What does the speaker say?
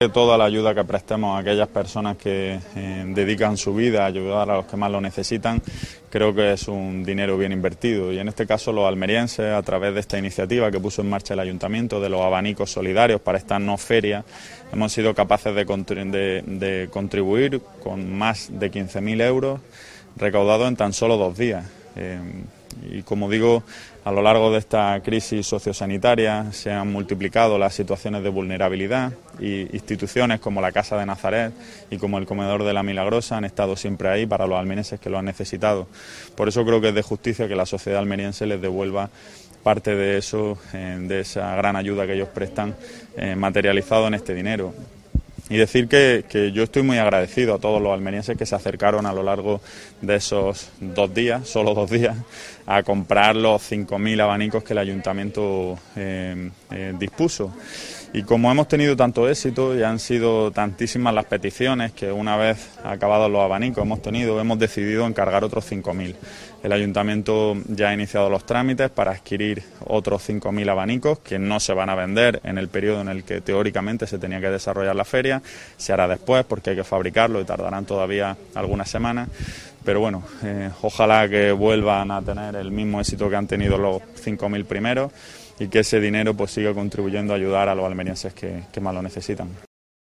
Toda la ayuda que prestemos a aquellas personas que dedican su vida a ayudar a los que más lo necesitan, creo que es un dinero bien invertido. Y en este caso los almerienses, a través de esta iniciativa que puso en marcha el Ayuntamiento de los abanicos solidarios para esta no feria, hemos sido capaces de contribuir con más de 15.000 euros recaudados en tan solo 2 días. Y como digo, a lo largo de esta crisis sociosanitaria se han multiplicado las situaciones de vulnerabilidad y instituciones como la Casa de Nazaret y como el Comedor de la Milagrosa han estado siempre ahí para los almerienses que lo han necesitado. Por eso creo que es de justicia que la sociedad almeriense les devuelva parte de eso, de esa gran ayuda que ellos prestan, materializado en este dinero. Y decir que yo estoy muy agradecido a todos los almerienses que se acercaron a lo largo de esos 2 días, solo 2 días, a comprar los 5.000 abanicos que el Ayuntamiento dispuso. Y como hemos tenido tanto éxito y han sido tantísimas las peticiones que una vez acabados los abanicos hemos decidido encargar otros 5.000. El Ayuntamiento ya ha iniciado los trámites para adquirir otros 5.000 abanicos que no se van a vender en el periodo en el que teóricamente se tenía que desarrollar la feria. Se hará después porque hay que fabricarlo y tardarán todavía algunas semanas. Pero bueno, ojalá que vuelvan a tener el mismo éxito que han tenido los 5.000 primeros y que ese dinero pues siga contribuyendo a ayudar a los almerienses que más lo necesitan.